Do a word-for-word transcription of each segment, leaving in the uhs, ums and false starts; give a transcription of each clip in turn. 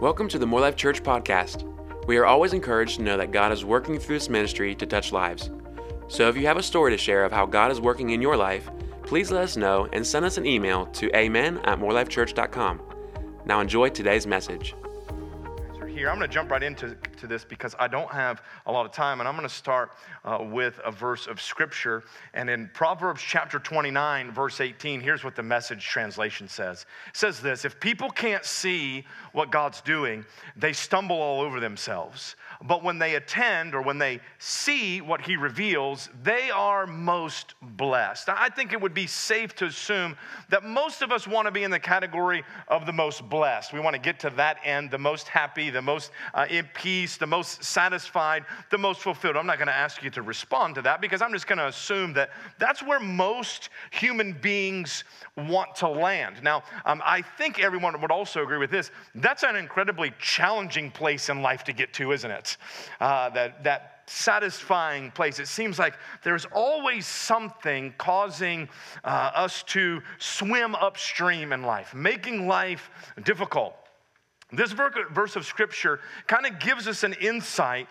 Welcome to the More Life Church podcast. We are always encouraged to know that God is working through this ministry to touch lives. So if you have a story to share of how God is working in your life, please let us know and send us an email to amen at morelifechurch dot com. Now enjoy today's message. Here, I'm going to jump right into to this because I don't have a lot of time, and I'm going to start uh, with a verse of Scripture. And in Proverbs chapter twenty-nine, verse eighteen, here's what the Message translation says. It says this: if people can't see what God's doing, they stumble all over themselves. But when they attend or when they see what he reveals, they are most blessed. I think it would be safe to assume that most of us want to be in the category of the most blessed. We want to get to that end, the most happy, the most uh, in peace, the most satisfied, the most fulfilled. I'm not going to ask you to respond to that because I'm just going to assume that that's where most human beings want to land. Now, um, I think everyone would also agree with this. That's an incredibly challenging place in life to get to, isn't it? Uh, that that satisfying place. It seems like there's always something causing uh, us to swim upstream in life, making life difficult. This verse of Scripture kind of gives us an insight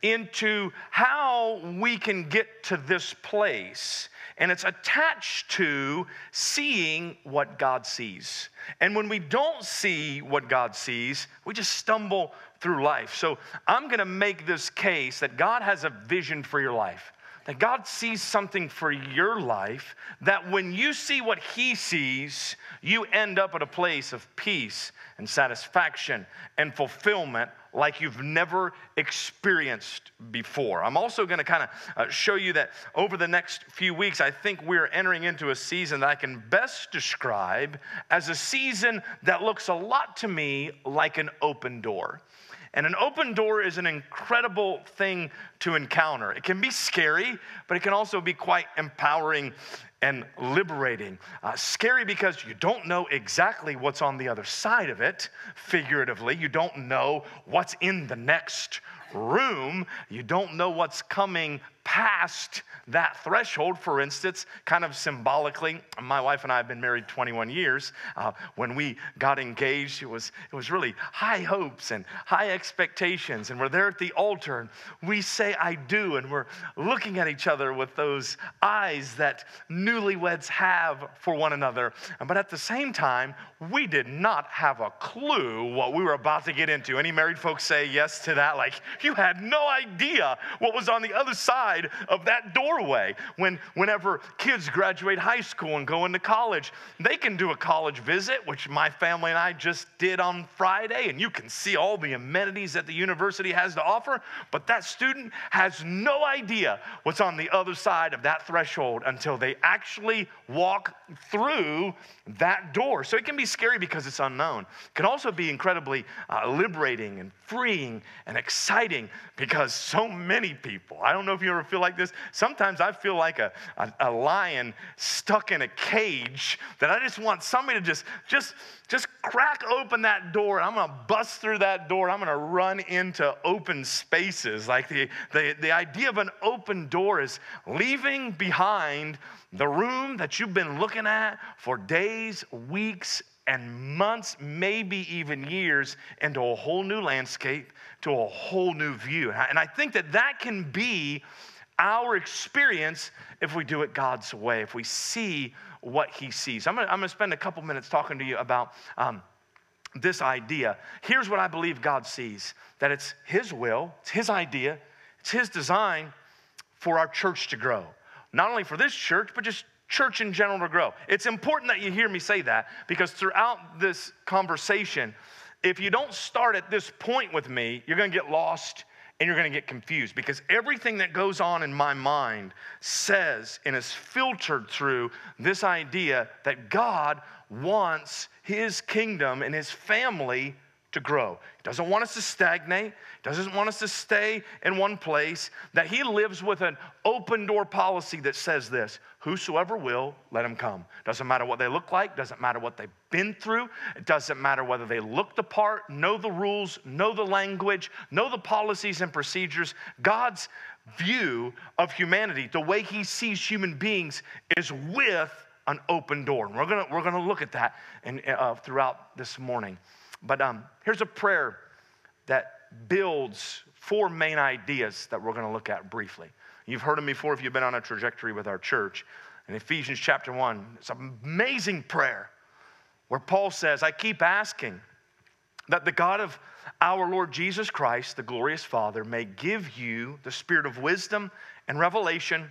into how we can get to this place. And it's attached to seeing what God sees. And when we don't see what God sees, we just stumble through life. So I'm going to make this case that God has a vision for your life. That God sees something for your life, that when you see what he sees, you end up at a place of peace and satisfaction and fulfillment like you've never experienced before. I'm also going to kind of uh, show you that over the next few weeks, I think we're entering into a season that I can best describe as a season that looks a lot to me like an open door. And an open door is an incredible thing to encounter. It can be scary, but it can also be quite empowering and liberating. Uh, scary because you don't know exactly what's on the other side of it, figuratively. You don't know what's in the next room. You don't know what's coming past that threshold. For instance, kind of symbolically, my wife and I have been married twenty-one years. Uh, when we got engaged, it was it was really high hopes and high expectations. And we're there at the altar, and we say, "I do," and we're looking at each other with those eyes that newlyweds have for one another. But at the same time, we did not have a clue what we were about to get into. Any married folks say yes to that? Like, you had no idea what was on the other side of that doorway. When, whenever kids graduate high school and go into college, they can do a college visit, which my family and I just did on Friday, and you can see all the amenities that the university has to offer, but that student has no idea what's on the other side of that threshold until they actually walk through that door. So it can be scary because it's unknown. It can also be incredibly uh, liberating and freeing and exciting because so many people, I don't know if you ever feel like this, sometimes I feel like a, a, a lion stuck in a cage that I just want somebody to just, just, just crack open that door. I'm going to bust through that door. I'm going to run into open spaces. Like the, the, the idea of an open door is leaving behind the room that you've been looking at for days, weeks, and months, maybe even years, into a whole new landscape, to a whole new view. And I think that that can be our experience if we do it God's way, if we see what he sees. I'm going to, I'm going to spend a couple minutes talking to you about um, this idea. Here's what I believe God sees, that it's his will, it's his idea, it's his design for our church to grow. Not only for this church, but just church in general to grow. It's important that you hear me say that because throughout this conversation, if you don't start at this point with me, you're going to get lost and you're going to get confused because everything that goes on in my mind says and is filtered through this idea that God wants his kingdom and his family to grow. He doesn't want us to stagnate. He doesn't want us to stay in one place. That he lives with an open door policy that says this: whosoever will, let him come. Doesn't matter what they look like. Doesn't matter what they've been through. It doesn't matter whether they look the part, know the rules, know the language, know the policies and procedures. God's view of humanity, the way he sees human beings, is with an open door. And we're gonna we're gonna look at that in, uh, throughout this morning. But um, here's a prayer that builds four main ideas that we're going to look at briefly. You've heard them before if you've been on a trajectory with our church. In Ephesians chapter one, it's an amazing prayer where Paul says, I keep asking that the God of our Lord Jesus Christ, the glorious Father, may give you the spirit of wisdom and revelation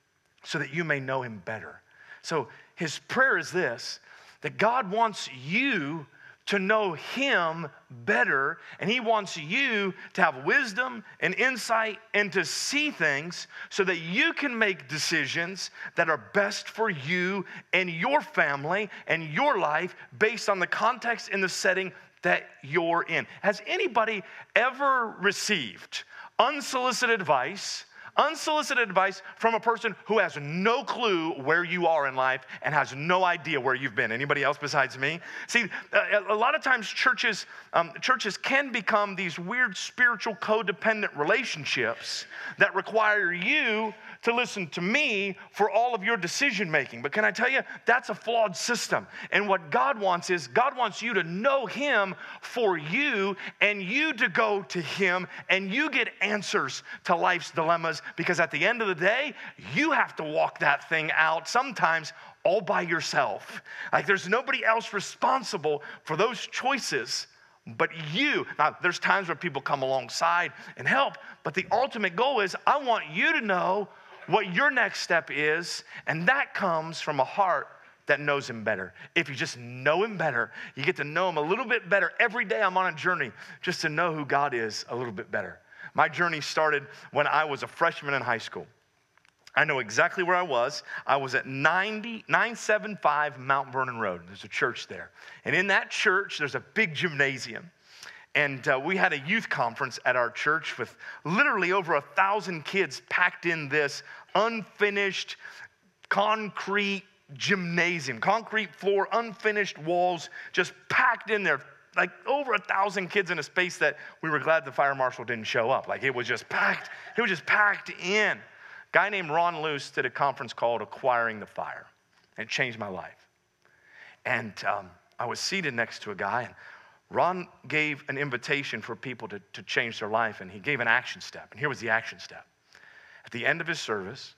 so that you may know him better. So his prayer is this, that God wants you to know him better, and he wants you to have wisdom and insight and to see things so that you can make decisions that are best for you and your family and your life based on the context and the setting that you're in. Has anybody ever received unsolicited advice Unsolicited advice from a person who has no clue where you are in life and has no idea where you've been? Anybody else besides me? See, a, a lot of times churches, um, churches can become these weird spiritual codependent relationships that require you to listen to me for all of your decision making. But can I tell you, that's a flawed system. And what God wants is, God wants you to know him for you and you to go to him and you get answers to life's dilemmas, because at the end of the day, you have to walk that thing out sometimes all by yourself. Like there's nobody else responsible for those choices but you. Now, there's times where people come alongside and help, but the ultimate goal is I want you to know what your next step is, and that comes from a heart that knows him better. If you just know him better, you get to know him a little bit better. Every day I'm on a journey just to know who God is a little bit better. My journey started when I was a freshman in high school. I know exactly where I was. I was at ninety, nine seventy-five Mount Vernon Road. There's a church there. And in that church, there's a big gymnasium. And uh, we had a youth conference at our church with literally over a thousand kids packed in this unfinished concrete gymnasium. Concrete floor, unfinished walls, just packed in there. Like over a thousand kids in a space that we were glad the fire marshal didn't show up. Like it was just packed, it was just packed in. A guy named Ron Luce did a conference called Acquiring the Fire. And it changed my life. And um, I was seated next to a guy, and Ron gave an invitation for people to, to change their life, and he gave an action step. And here was the action step. At the end of his service,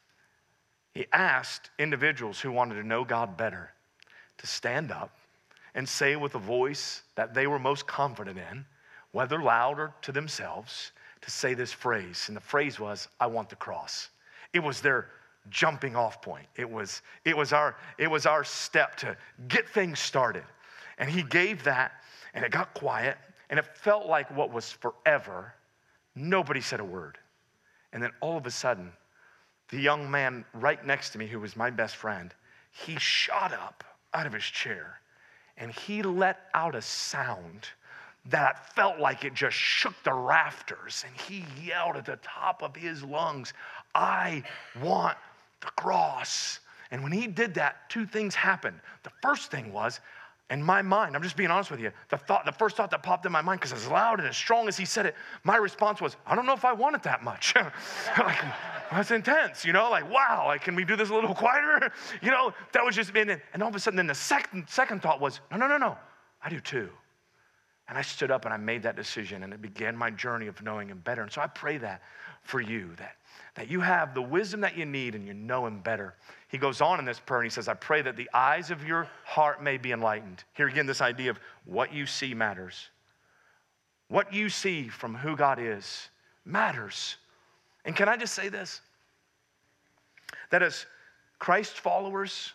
he asked individuals who wanted to know God better to stand up and say with a voice that they were most confident in, whether loud or to themselves, to say this phrase. And the phrase was, I want the cross. It was their jumping off point. It was, it was our, it was our step to get things started. And he gave that, and it got quiet, and it felt like what was forever. Nobody said a word. And then all of a sudden, the young man right next to me, who was my best friend, he shot up out of his chair, and he let out a sound that felt like it just shook the rafters. And he yelled at the top of his lungs, I want the cross. And when he did that, two things happened. The first thing was, in my mind, I'm just being honest with you, the thought, the first thought that popped in my mind, because as loud and as strong as he said it, my response was, I don't know if I want it that much. Like, that's intense, you know, like, wow, like, can we do this a little quieter? You know, that was just, and, and all of a sudden, then the second, second thought was, no, no, no, no, I do too. And I stood up and I made that decision, and it began my journey of knowing him better. And so I pray that for you, that, that you have the wisdom that you need and you know him better. He goes on in this prayer and he says, I pray that the eyes of your heart may be enlightened. Here again, this idea of what you see matters. What you see from who God is matters. And can I just say this? That as Christ followers,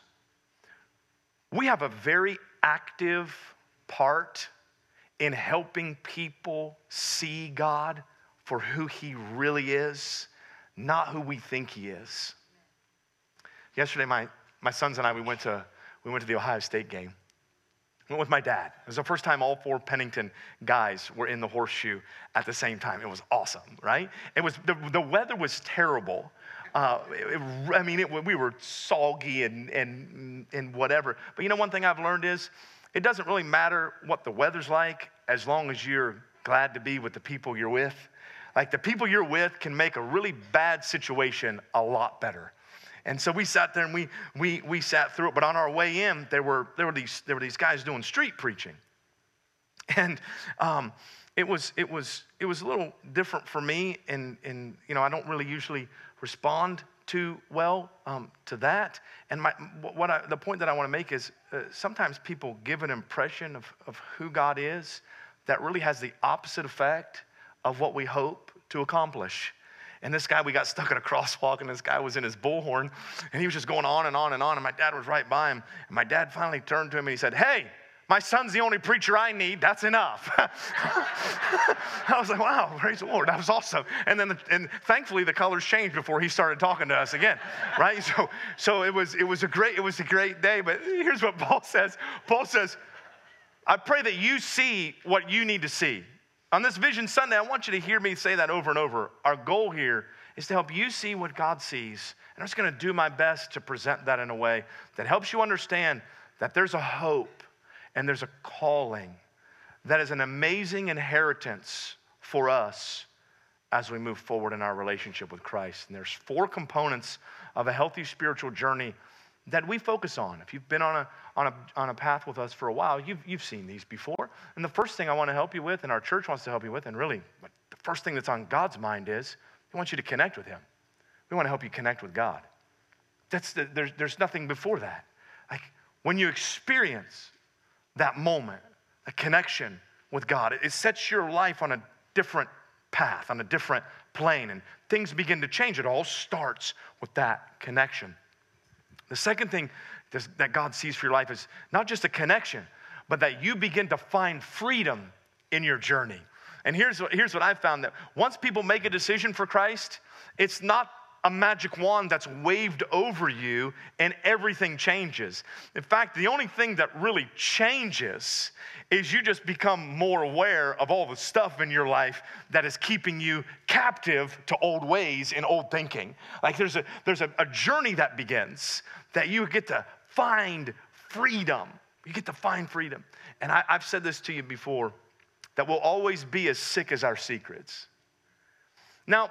we have a very active part in helping people see God for who he really is, not who we think he is. Yesterday, my, my sons and I, we went to we went to the Ohio State game. I went with my dad. It was the first time all four Pennington guys were in the horseshoe at the same time. It was awesome, right? It was the, the weather was terrible. Uh, it, I mean, it, we were soggy and, and, and whatever. But you know, one thing I've learned is it doesn't really matter what the weather's like as long as you're glad to be with the people you're with. Like the people you're with can make a really bad situation a lot better. And so we sat there and we we we sat through it. But on our way in, there were there were these there were these guys doing street preaching. And um, it was it was it was a little different for me, and and you know I don't really usually respond too well um, to that. And my what I, the point that I want to make is uh, sometimes people give an impression of of who God is that really has the opposite effect of what we hope to accomplish. And this guy, we got stuck in a crosswalk, and this guy was in his bullhorn, and he was just going on and on and on, and my dad was right by him. And my dad finally turned to him and he said, "Hey, my son's the only preacher I need. That's enough." I was like, wow, praise the Lord. That was awesome. And then, the, and thankfully, the colors changed before he started talking to us again, right? So, so it was, it was a great, it was a great day. But here's what Paul says. Paul says, "I pray that you see what you need to see." On this Vision Sunday, I want you to hear me say that over and over. Our goal here is to help you see what God sees. And I'm just going to do my best to present that in a way that helps you understand that there's a hope and there's a calling that is an amazing inheritance for us as we move forward in our relationship with Christ. And there's four components of a healthy spiritual journey that we focus on. If you've been on a on a on a path with us for a while, you've you've seen these before. And the first thing I want to help you with, and our church wants to help you with, and really the first thing that's on God's mind is we want you to connect with Him. We want to help you connect with God. That's the, there's there's nothing before that. Like when you experience that moment, a connection with God, it, it sets your life on a different path, on a different plane, and things begin to change. It all starts with that connection. The second thing that God sees for your life is not just a connection, but that you begin to find freedom in your journey. And here's what, here's what I've found, that once people make a decision for Christ, it's not a magic wand that's waved over you and everything changes. In fact, the only thing that really changes is you just become more aware of all the stuff in your life that is keeping you captive to old ways and old thinking. Like there's a there's a, a journey that begins that you get to find freedom. You get to find freedom. And I, I've said this to you before, that we'll always be as sick as our secrets. Now,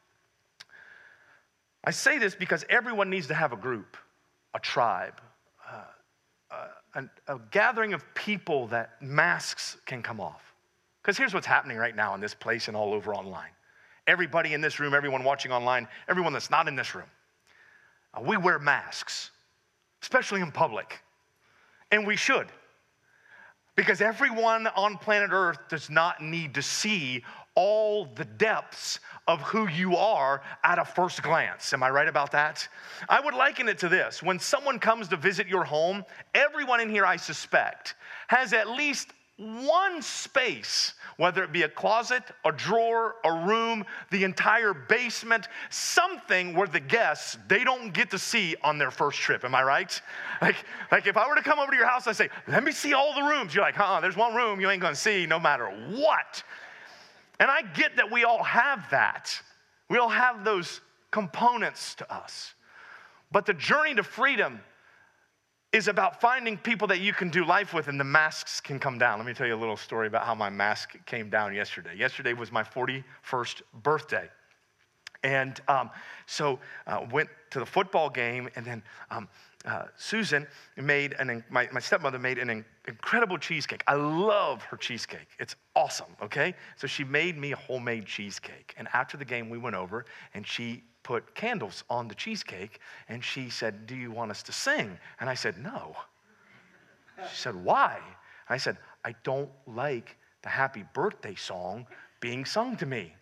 I say this because everyone needs to have a group, a tribe, uh, uh, a, a gathering of people that masks can come off. Because here's what's happening right now in this place and all over online. Everybody in this room, everyone watching online, everyone that's not in this room, uh, we wear masks, especially in public. And we should. Because everyone on planet Earth does not need to see all the depths of who you are at a first glance. Am I right about that? I would liken it to this. When someone comes to visit your home, everyone in here, I suspect, has at least one space, whether it be a closet, a drawer, a room, the entire basement, something where the guests, they don't get to see on their first trip. Am I right? Like, like if I were to come over to your house and say, let me see all the rooms, you're like, huh, there's one room you ain't gonna see no matter what. And I get that we all have that. We all have those components to us. But the journey to freedom is about finding people that you can do life with, and the masks can come down. Let me tell you a little story about how my mask came down yesterday. Yesterday was my forty-first birthday. And um, so uh, went to the football game, and then um, uh, Susan made, an, my, my stepmother made an in, incredible cheesecake. I love her cheesecake. It's awesome, okay? So she made me a homemade cheesecake. And after the game, we went over, and she put candles on the cheesecake, and she said, do you want us to sing? And I said, no. She said, why? And I said, I don't like the happy birthday song being sung to me.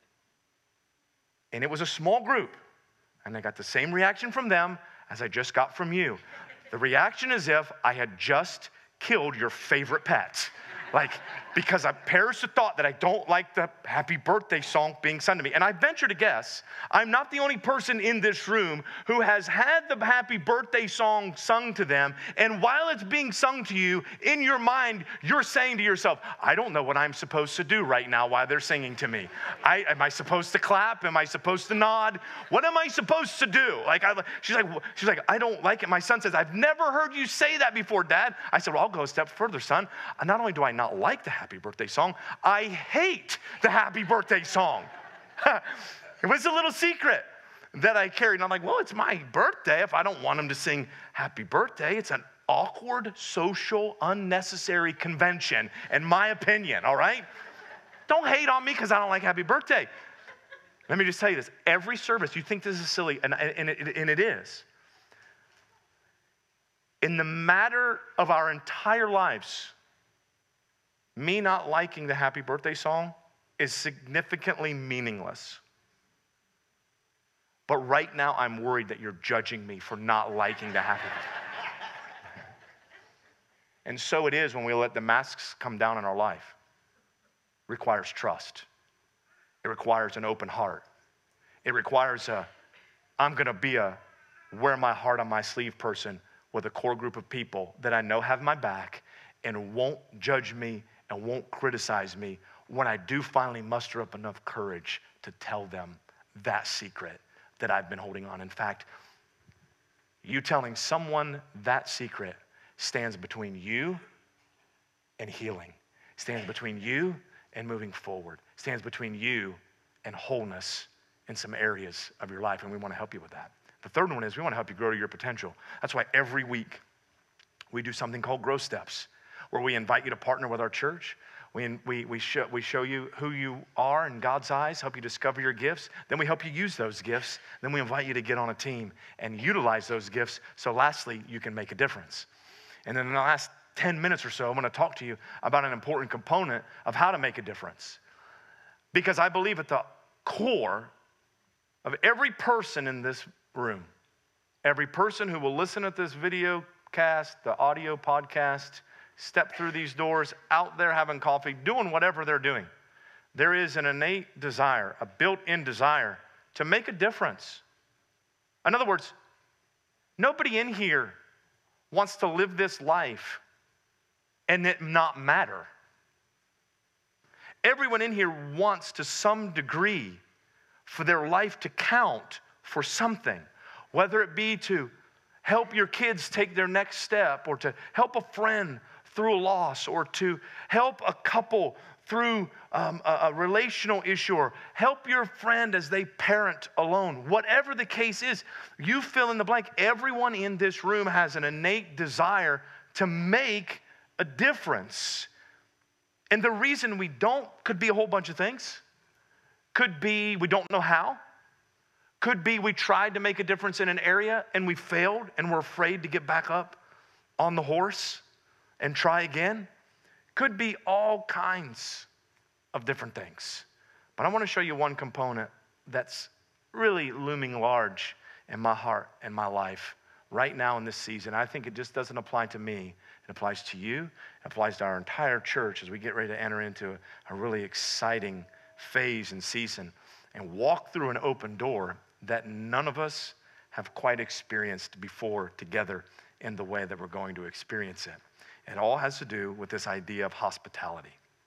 And it was a small group, and I got the same reaction from them as I just got from you. The reaction is if I had just killed your favorite pet. Like, because I perish the thought that I don't like the happy birthday song being sung to me. And I venture to guess, I'm not the only person in this room who has had the happy birthday song sung to them, and while it's being sung to you, in your mind, you're saying to yourself, I don't know what I'm supposed to do right now while they're singing to me. I, am I supposed to clap? Am I supposed to nod? What am I supposed to do? Like, I, she's like, she's like, I don't like it. My son says, I've never heard you say that before, Dad. I said, well, I'll go a step further, son. Not only do I not like the happy birthday song, I hate the happy birthday song. It was a little secret that I carried. And I'm like, well, it's my birthday. If I don't want him to sing happy birthday, it's an awkward, social, unnecessary convention, in my opinion, all right? Don't hate on me because I don't like happy birthday. Let me just tell you this. Every service, you think this is silly, and, and, it, and it is. In the matter of our entire lives, me not liking the happy birthday song is significantly meaningless. But right now, I'm worried that you're judging me for not liking the happy birthday. And so it is when we let the masks come down in our life. It requires trust. It requires an open heart. It requires a, I'm gonna be a wear my heart on my sleeve person with a core group of people that I know have my back and won't judge me and won't criticize me when I do finally muster up enough courage to tell them that secret that I've been holding on. In fact, you telling someone that secret stands between you and healing, stands between you and moving forward, stands between you and wholeness in some areas of your life, and we want to help you with that. The third one is we want to help you grow to your potential. That's why every week we do something called Grow Steps, where we invite you to partner with our church. We, we, we, show, we show you who you are in God's eyes, help you discover your gifts. Then we help you use those gifts. Then we invite you to get on a team and utilize those gifts so lastly, you can make a difference. And then in the last ten minutes or so, I'm going to talk to you about an important component of how to make a difference. Because I believe at the core of every person in this room, every person who will listen to this video cast, the audio podcast, step through these doors, out there having coffee, doing whatever they're doing, there is an innate desire, a built-in desire to make a difference. In other words, nobody in here wants to live this life and it not matter. Everyone in here wants to some degree for their life to count for something, whether it be to help your kids take their next step, or to help a friend through a loss, or to help a couple through um, a, a relational issue, or help your friend as they parent alone. Whatever the case is, you fill in the blank. Everyone in this room has an innate desire to make a difference. And the reason we don't could be a whole bunch of things. Could be we don't know how. Could be we tried to make a difference in an area and we failed and we're afraid to get back up on the horse and try again. Could be all kinds of different things. But I want to show you one component that's really looming large in my heart and my life right now in this season. I think it just doesn't apply to me. It applies to you. It applies to our entire church as we get ready to enter into a, a really exciting phase and season and walk through an open door that none of us have quite experienced before together in the way that we're going to experience it. It all has to do with this idea of hospitality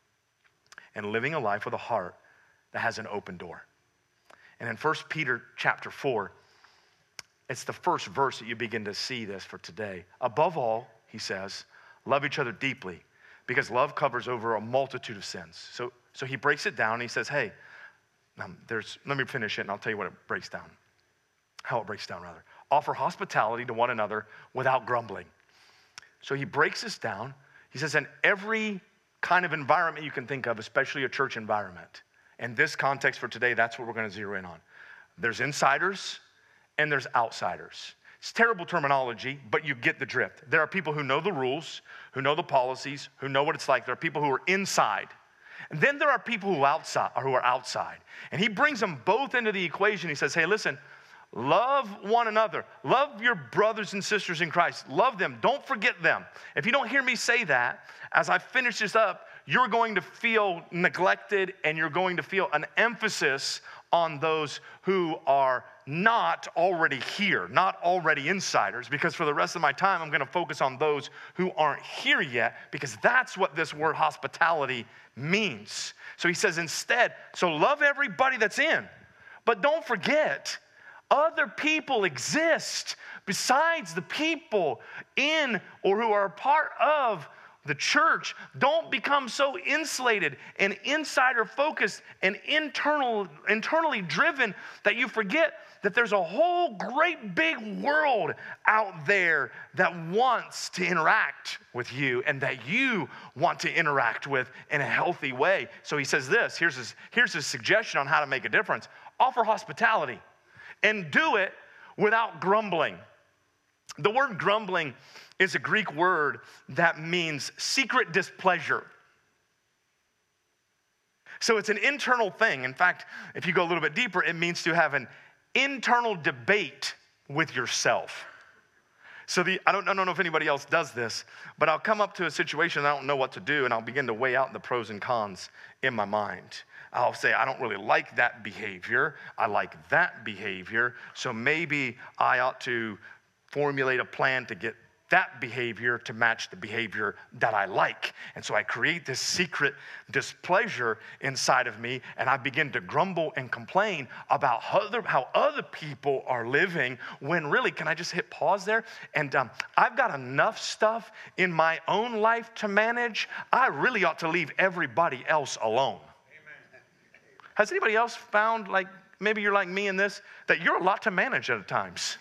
and living a life with a heart that has an open door. And in First Peter chapter four, it's the first verse that you begin to see this for today. Above all, he says, love each other deeply, because love covers over a multitude of sins. So, so he breaks it down and he says, hey, um, there's, let me finish it and I'll tell you what it breaks down. How it breaks down, rather. Offer hospitality to one another without grumbling. So he breaks this down. He says, in every kind of environment you can think of, especially a church environment, in this context for today, that's what we're going to zero in on. There's insiders and there's outsiders. It's terrible terminology, but you get the drift. There are people who know the rules, who know the policies, who know what it's like. There are people who are inside. And then there are people who, outside, who are outside. And he brings them both into the equation. He says, hey, listen, love one another. Love your brothers and sisters in Christ. Love them. Don't forget them. If you don't hear me say that, as I finish this up, you're going to feel neglected and you're going to feel an emphasis on those who are not already here, not already insiders, because for the rest of my time, I'm going to focus on those who aren't here yet, because that's what this word hospitality means. So he says instead, so love everybody that's in, but don't forget, other people exist besides the people in or who are a part of the church, don't become so insulated and insider focused and internal, internally driven that you forget that there's a whole great big world out there that wants to interact with you and that you want to interact with in a healthy way. So he says this, here's his, here's his suggestion on how to make a difference. Offer hospitality and do it without grumbling. The word grumbling is a Greek word that means secret displeasure. So it's an internal thing. In fact, if you go a little bit deeper, it means to have an internal debate with yourself. So the, I don't, I don't know if anybody else does this, but I'll come up to a situation and I don't know what to do, and I'll begin to weigh out the pros and cons in my mind. I'll say, I don't really like that behavior. I like that behavior. So maybe I ought to formulate a plan to get that behavior to match the behavior that I like. And so I create this secret displeasure inside of me, and I begin to grumble and complain about other, how other people are living, when really, can I just hit pause there? And um, I've got enough stuff in my own life to manage. I really ought to leave everybody else alone. Amen. Has anybody else found, like, maybe you're like me in this, that you're a lot to manage at times?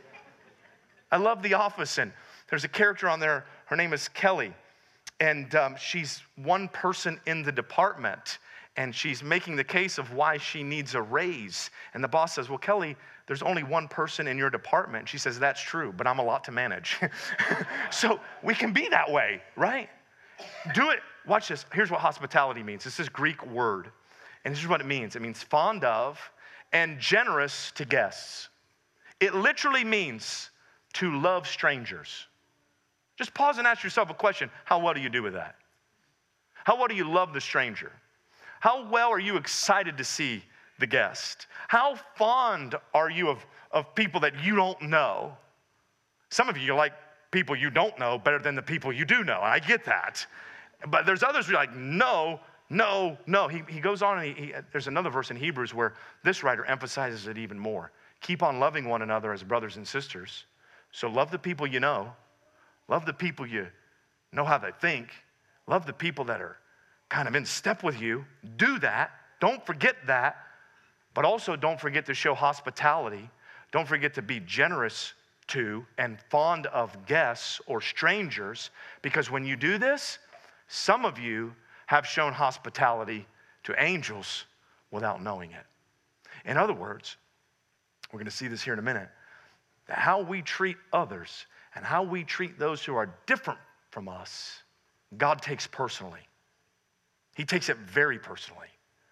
I love The Office, and there's a character on there, her name is Kelly, and um, she's one person in the department, and she's making the case of why she needs a raise. And the boss says, well, Kelly, there's only one person in your department. She says, that's true, but I'm a lot to manage. So we can be that way, right? Do it. Watch this. Here's what hospitality means. It's this Greek word, and this is what it means. It means fond of and generous to guests. It literally means to love strangers. Just pause and ask yourself a question. How well do you do with that? How well do you love the stranger? How well are you excited to see the guest? How fond are you of, of people that you don't know? Some of you like people you don't know better than the people you do know, and I get that. But there's others who are like, no, no, no. He, he goes on, and he, he, there's another verse in Hebrews where this writer emphasizes it even more. Keep on loving one another as brothers and sisters. So love the people you know. Love the people you know how they think. Love the people that are kind of in step with you. Do that. Don't forget that. But also don't forget to show hospitality. Don't forget to be generous to and fond of guests or strangers. Because when you do this, some of you have shown hospitality to angels without knowing it. In other words, we're going to see this here in a minute, that how we treat others and how we treat those who are different from us, God takes personally. He takes it very personally.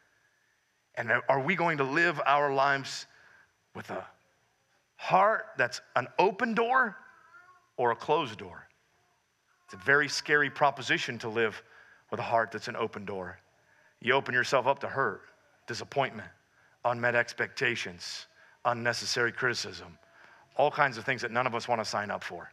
And are we going to live our lives with a heart that's an open door or a closed door? It's a very scary proposition to live with a heart that's an open door. You open yourself up to hurt, disappointment, unmet expectations, unnecessary criticism, all kinds of things that none of us want to sign up for.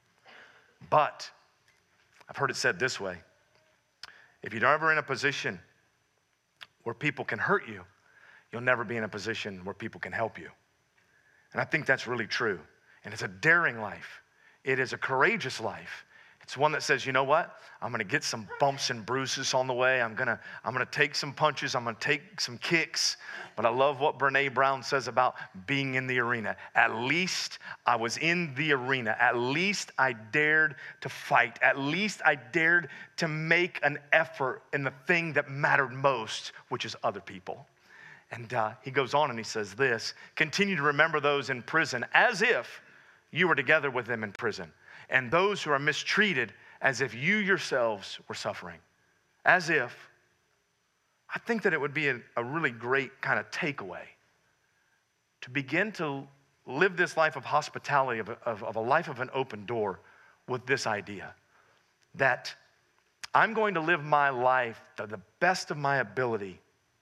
But I've heard it said this way: if you're ever in a position where people can hurt you, you'll never be in a position where people can help you. And I think that's really true. And it's a daring life. It is a courageous life. It's one that says, you know what? I'm going to get some bumps and bruises on the way. I'm going to I'm going to take some punches. I'm going to take some kicks. But I love what Brene Brown says about being in the arena. At least I was in the arena. At least I dared to fight. At least I dared to make an effort in the thing that mattered most, which is other people. And uh, he goes on and he says this: continue to remember those in prison as if you were together with them in prison, and those who are mistreated as if you yourselves were suffering. As if. I think that it would be a, a really great kind of takeaway to begin to live this life of hospitality, of a, of, of a life of an open door, with this idea that I'm going to live my life to the best of my ability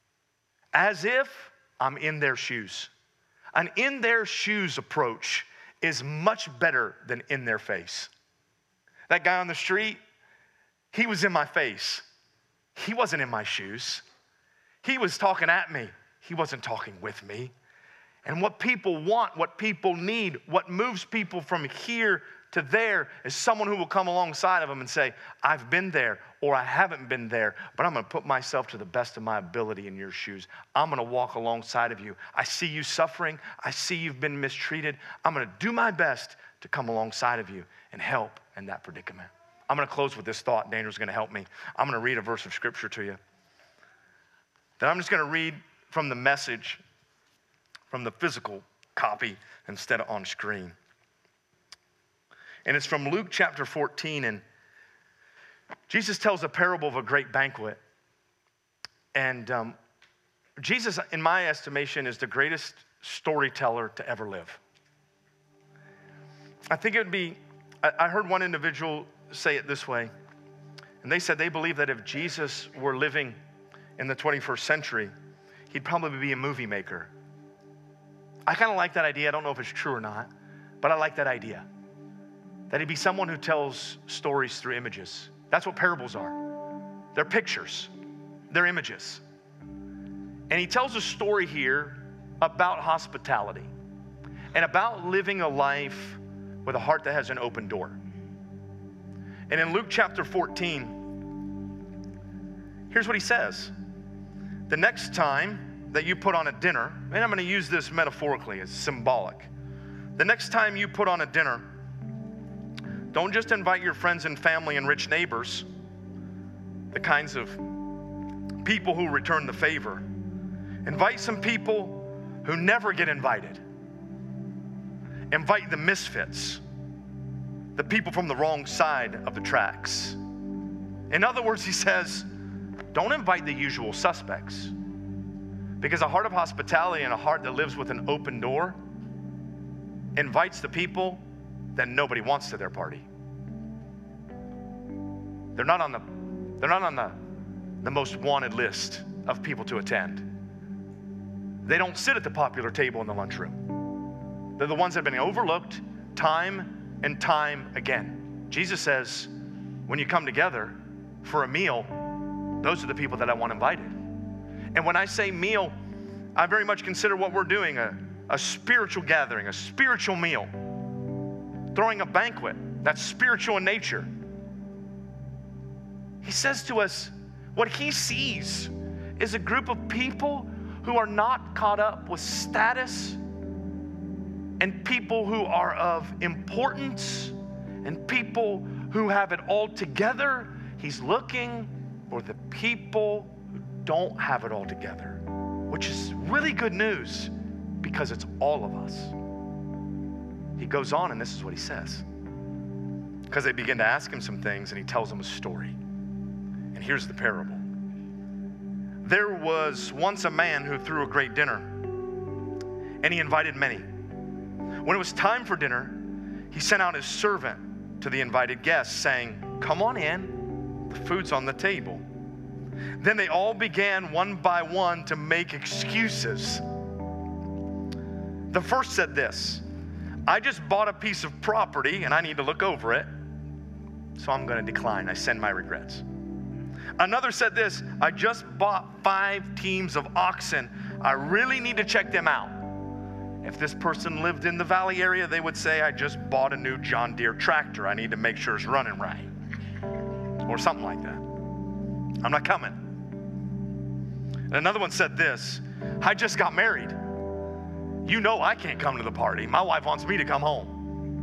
as if I'm in their shoes. An in their shoes approach is much better than in their face. That guy on the street, he was in my face. He wasn't in my shoes. He was talking at me. He wasn't talking with me. And what people want, what people need, what moves people from here to there is someone who will come alongside of them and say, I've been there or I haven't been there, but I'm going to put myself to the best of my ability in your shoes. I'm going to walk alongside of you. I see you suffering. I see you've been mistreated. I'm going to do my best to come alongside of you and help in that predicament. I'm going to close with this thought. Daniel's going to help me. I'm going to read a verse of scripture to you. Then I'm just going to read from the Message, from the physical copy instead of on screen. And it's from Luke chapter fourteen, and Jesus tells a parable of a great banquet. And um, Jesus, in my estimation, is the greatest storyteller to ever live. I think it would be, I, I heard one individual say it this way, and they said they believe that if Jesus were living in the twenty-first century, he'd probably be a movie maker. I kind of like that idea. I don't know if it's true or not, but I like that idea. That he'd be someone who tells stories through images. That's what parables are. They're pictures. They're images. And he tells a story here about hospitality and about living a life with a heart that has an open door. And in Luke chapter fourteen, here's what he says. The next time that you put on a dinner, and I'm going to use this metaphorically, it's symbolic. The next time you put on a dinner, don't just invite your friends and family and rich neighbors, the kinds of people who return the favor. Invite some people who never get invited. Invite the misfits, the people from the wrong side of the tracks. In other words, he says, don't invite the usual suspects, because a heart of hospitality and a heart that lives with an open door invites the people that nobody wants to their party. They're not on the, they're not on the, the most wanted list of people to attend. They don't sit at the popular table in the lunchroom. They're the ones that have been overlooked time and time again. Jesus says, when you come together for a meal, those are the people that I want invited. And when I say meal, I very much consider what we're doing a, a spiritual gathering, a spiritual meal. Throwing a banquet that's spiritual in nature. He says to us, what he sees is a group of people who are not caught up with status, and people who are of importance, and people who have it all together. He's looking for the people who don't have it all together, which is really good news because it's all of us. He goes on, and this is what he says. Because they begin to ask him some things, and he tells them a story. And here's the parable. There was once a man who threw a great dinner, and he invited many. When it was time for dinner, he sent out his servant to the invited guests, saying, come on in, the food's on the table. Then they all began one by one to make excuses. The first said this, I just bought a piece of property and I need to look over it, so I'm going to decline. I send my regrets. Another said this, I just bought five teams of oxen. I really need to check them out. If this person lived in the valley area, they would say, I just bought a new John Deere tractor. I need to make sure it's running right. Or something like that. I'm not coming. And another one said this, I just got married. You know I can't come to the party. My wife wants me to come home.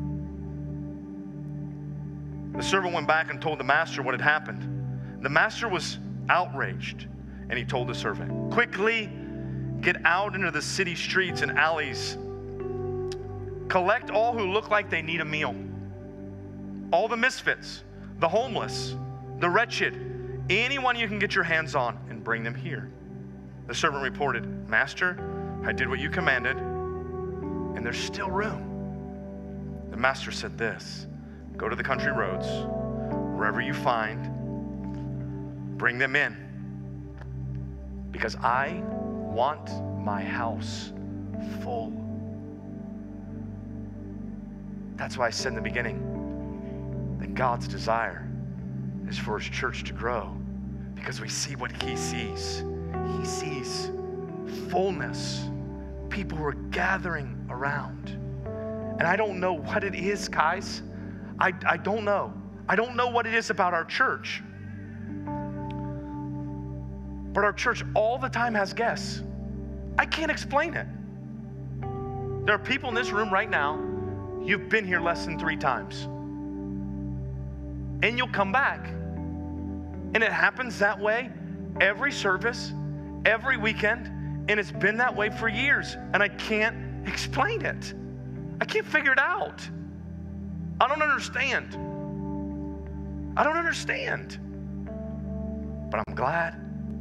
The servant went back and told the master what had happened. The master was outraged, and he told the servant, quickly get out into the city streets and alleys. Collect all who look like they need a meal. All the misfits, the homeless, the wretched, anyone you can get your hands on, and bring them here. The servant reported, Master, I did what you commanded, and there's still room. The master said this, go to the country roads, wherever you find, bring them in, because I want my house full. That's why I said in the beginning that God's desire is for his church to grow, because we see what he sees. He sees fullness, people who are gathering around. And I don't know what it is, guys. I, I don't know. I don't know what it is about our church. But our church all the time has guests. I can't explain it. There are people in this room right now, you've been here less than three times. And you'll come back. And it happens that way every service, every weekend, and it's been that way for years. And I can't explain it. I can't figure it out. I don't understand. I don't understand. But I'm glad.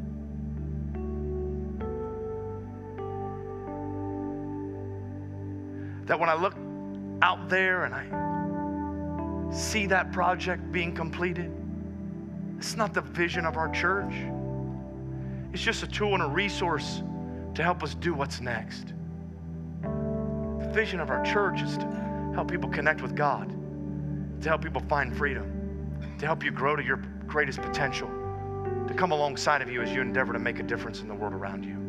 That when I look out there and I see that project being completed, it's not the vision of our church. It's just a tool and a resource to help us do what's next. The vision of our church is to help people connect with God, to help people find freedom, to help you grow to your greatest potential, to come alongside of you as you endeavor to make a difference in the world around you.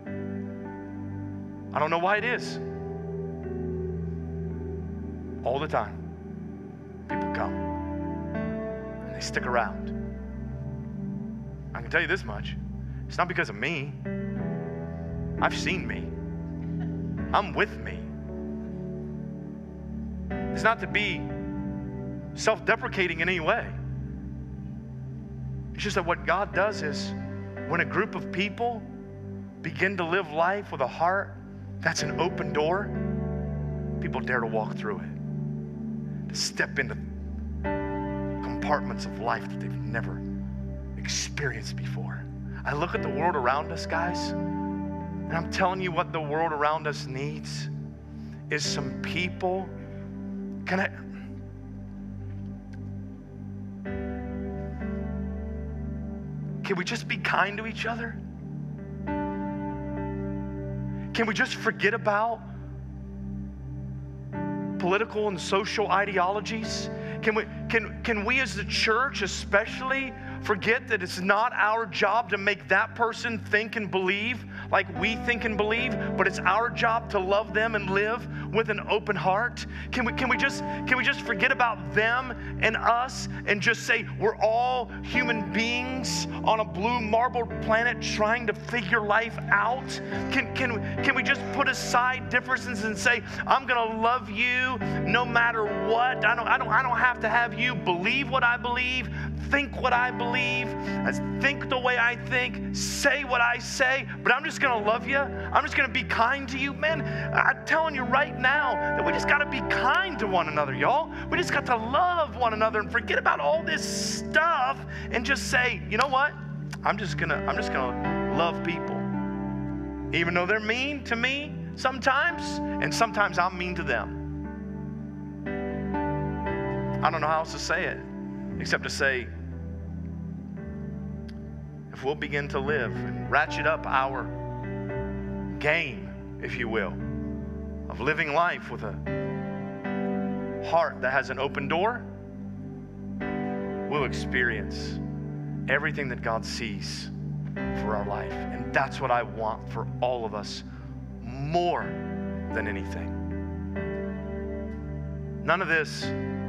I don't know why it is. All the time, people come and they stick around. I can tell you this much. It's not because of me. I've seen me. I'm with me. It's not to be self-deprecating in any way. It's just that what God does is when a group of people begin to live life with a heart that's an open door, people dare to walk through it, to step into compartments of life that they've never experienced before. I look at the world around us, guys, and I'm telling you what the world around us needs is some people. Can I? Can we just be kind to each other? Can we just forget about political and social ideologies? Can we, can, can we as the church especially forget that it's not our job to make that person think and believe like we think and believe, but it's our job to love them and live with an open heart? Can we, can we just, can we just forget about them and us and just say we're all human beings on a blue marble planet trying to figure life out? Can, can, can we just put aside differences and say, I'm gonna love you no matter what? I don't, I don't, I don't have to have you believe what I believe, think what I believe, think the way I think, say what I say, but I'm just gonna love you. I'm just gonna be kind to you. Man, I'm telling you right now that we just gotta be kind to one another, y'all. We just got to love one another and forget about all this stuff and just say, you know what? I'm just gonna, I'm just gonna love people. Even though they're mean to me sometimes, and sometimes I'm mean to them. I don't know how else to say it, except to say, if we'll begin to live and ratchet up our game, if you will, of living life with a heart that has an open door, we'll experience everything that God sees for our life. And that's what I want for all of us more than anything. None of this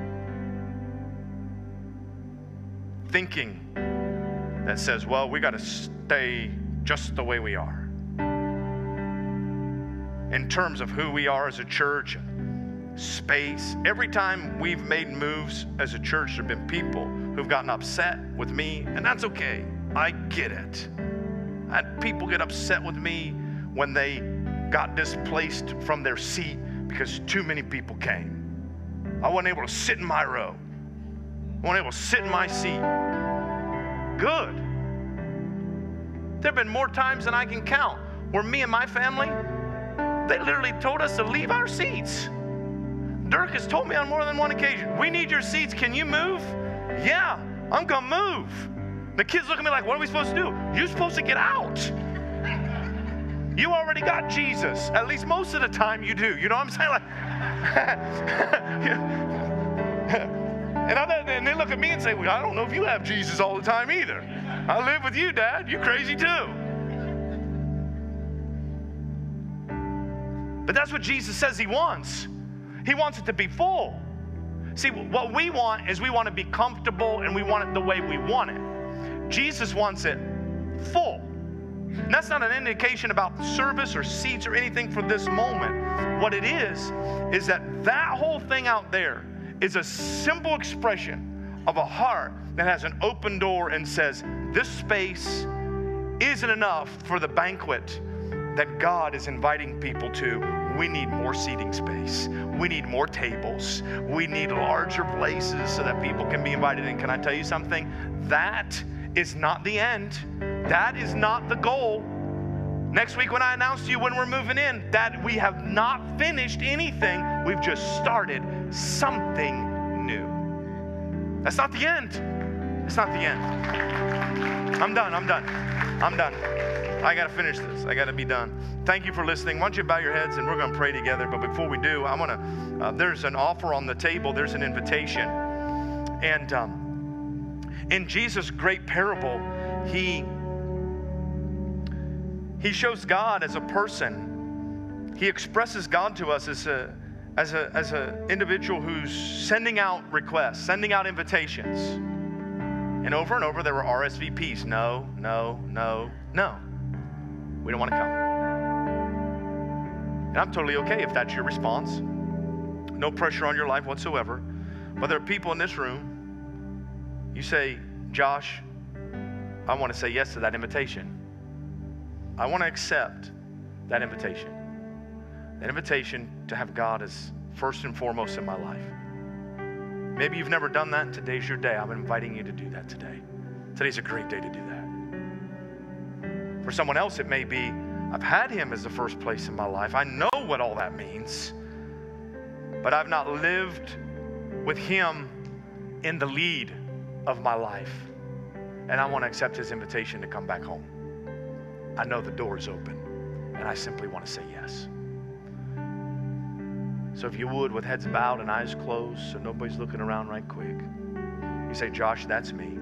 thinking that says, well, we got to stay just the way we are. In terms of who we are as a church, space, every time we've made moves as a church, there have been people who've gotten upset with me, and that's okay. I get it. I had people get upset with me when they got displaced from their seat because too many people came. I wasn't able to sit in my row. I wasn't able to sit in my seat. Good. There have been more times than I can count where me and my family, they literally told us to leave our seats. Dirk has told me on more than one occasion, we need your seats, can you move? Yeah, I'm gonna move. The kids look at me like, what are we supposed to do? You're supposed to get out. You already got Jesus. At least most of the time you do. You know what I'm saying? Like, and, I, and they look at me and say, well, I don't know if you have Jesus all the time either. I live with you, Dad. You're crazy too. But that's what Jesus says he wants. He wants it to be full. See, what we want is we want to be comfortable and we want it the way we want it. Jesus wants it full. And that's not an indication about service or seats or anything for this moment. What it is, is that that whole thing out there is a simple expression of a heart that has an open door and says, this space isn't enough for the banquet that God is inviting people to. We need more seating space. We need more tables. We need larger places so that people can be invited in. Can I tell you something? That is not the end. That is not the goal. Next week when I announce to you when we're moving in, that we have not finished anything. We've just started something new. That's not the end. It's not the end. I'm done. I'm done. I'm done. I got to finish this. I got to be done. Thank you for listening. Why don't you bow your heads and we're going to pray together. But before we do, I want to, uh, there's an offer on the table. There's an invitation. And um, in Jesus' great parable, he, he shows God as a person. He expresses God to us as a, as a, as a individual who's sending out requests, sending out invitations. And over and over, there were R S V Ps. No, no, no, no. We don't want to come. And I'm totally okay if that's your response. No pressure on your life whatsoever. But there are people in this room, you say, Josh, I want to say yes to that invitation. I want to accept that invitation. That invitation to have God as first and foremost in my life. Maybe you've never done that, and today's your day. I'm inviting you to do that today. Today's a great day to do that. For someone else, it may be, I've had Him as the first place in my life. I know what all that means, but I've not lived with Him in the lead of my life. And I want to accept His invitation to come back home. I know the door is open, and I simply want to say yes. So if you would, with heads bowed and eyes closed, so nobody's looking around right quick, you say, Josh, that's me.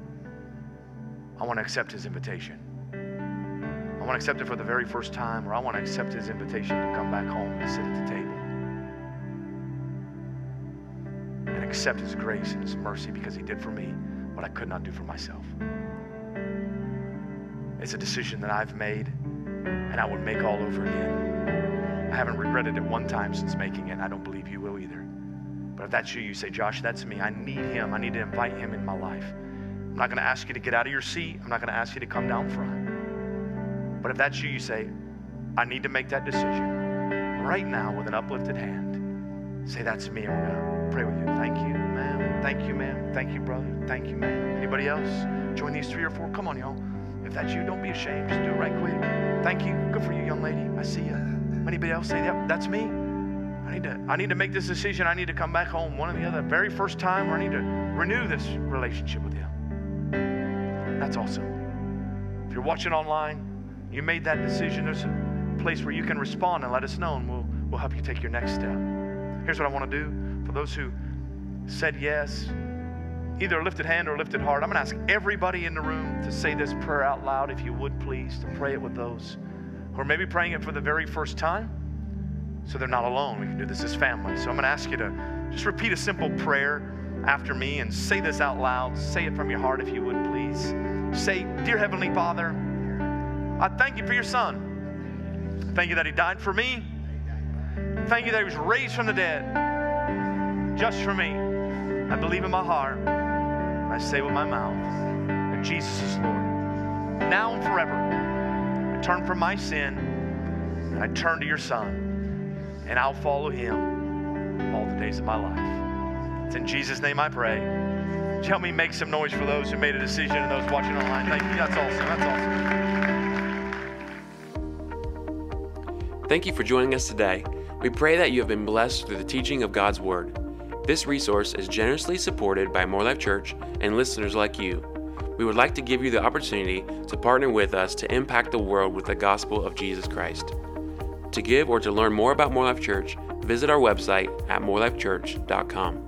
I want to accept His invitation. I want to accept it for the very first time, or I want to accept His invitation to come back home and sit at the table. And accept His grace and His mercy because He did for me what I could not do for myself. It's a decision that I've made, and I would make all over again. I haven't regretted it one time since making it, and I don't believe you will either. But if that's you, you say, Josh, that's me. I need Him. I need to invite Him in my life. I'm not going to ask you to get out of your seat. I'm not going to ask you to come down front. But if that's you, you say, I need to make that decision right now with an uplifted hand. Say, that's me, and we're going to pray with you. Thank you, ma'am. Thank you, ma'am. Thank you, brother. Thank you, ma'am. Anybody else? Join these three or four. Come on, y'all. If that's you, don't be ashamed. Just do it right quick. Thank you. Good for you, young lady. I see you. Anybody else say, yep, that's me? I need to I need to make this decision. I need to come back home. One or the other. Very first time, or I need to renew this relationship with Him. That's awesome. If you're watching online, you made that decision, there's a place where you can respond and let us know, and we'll, we'll help you take your next step. Here's what I want to do. For those who said yes, either a lifted hand or a lifted heart, I'm going to ask everybody in the room to say this prayer out loud, if you would please, to pray it with those who are maybe praying it for the very first time, so they're not alone. We can do this as family. So I'm going to ask you to just repeat a simple prayer after me and say this out loud. Say it from your heart if you would please. Say, Dear Heavenly Father, I thank You for Your Son. Thank You that He died for me. Thank You that He was raised from the dead just for me. I believe in my heart. I say with my mouth that Jesus is Lord. Now and forever, I turn from my sin and I turn to Your Son, and I'll follow Him all the days of my life. It's in Jesus' name I pray. Would you help me make some noise for those who made a decision and those watching online? Thank you. That's awesome. That's awesome. Thank you for joining us today. We pray that you have been blessed through the teaching of God's Word. This resource is generously supported by More Life Church and listeners like you. We would like to give you the opportunity to partner with us to impact the world with the gospel of Jesus Christ. To give or to learn more about More Life Church, visit our website at more life church dot com.